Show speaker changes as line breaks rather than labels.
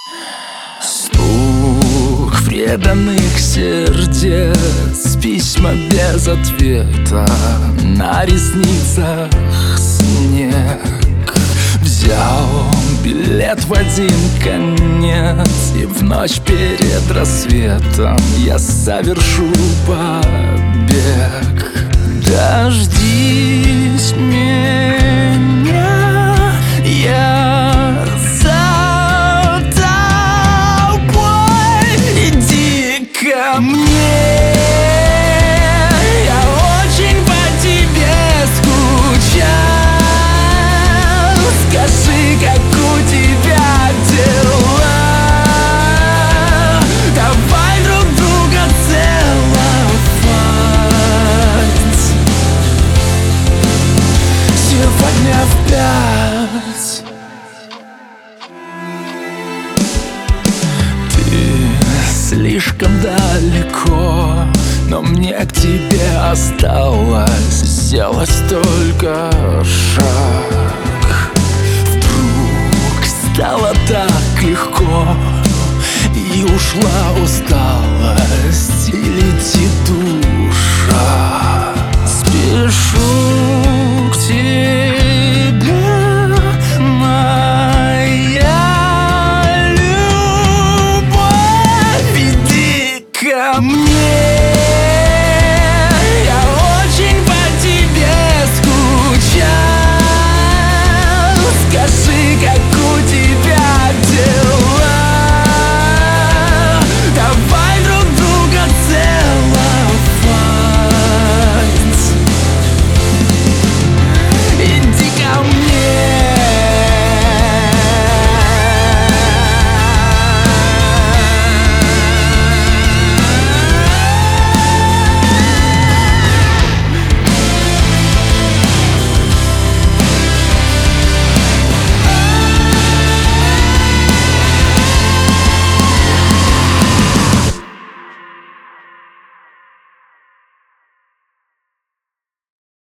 Стук преданных сердец, письма без ответа, на ресницах снег. Взял билет в один конец, и в ночь перед рассветом я совершу побег. Дождись меня, я за тобой. Иди ко мне, я очень по тебе скучал. Скажи, как у тебя дела? Давай друг друга целовать сегодня в 5. Ты слишком далеко, но мне к тебе осталось сделать только шаг. Вдруг стало так легко, и ушла усталость, и летит душа. Спешу к тебе, моя любовь. Иди ко мне, я очень по тебе скучал. Скажи, как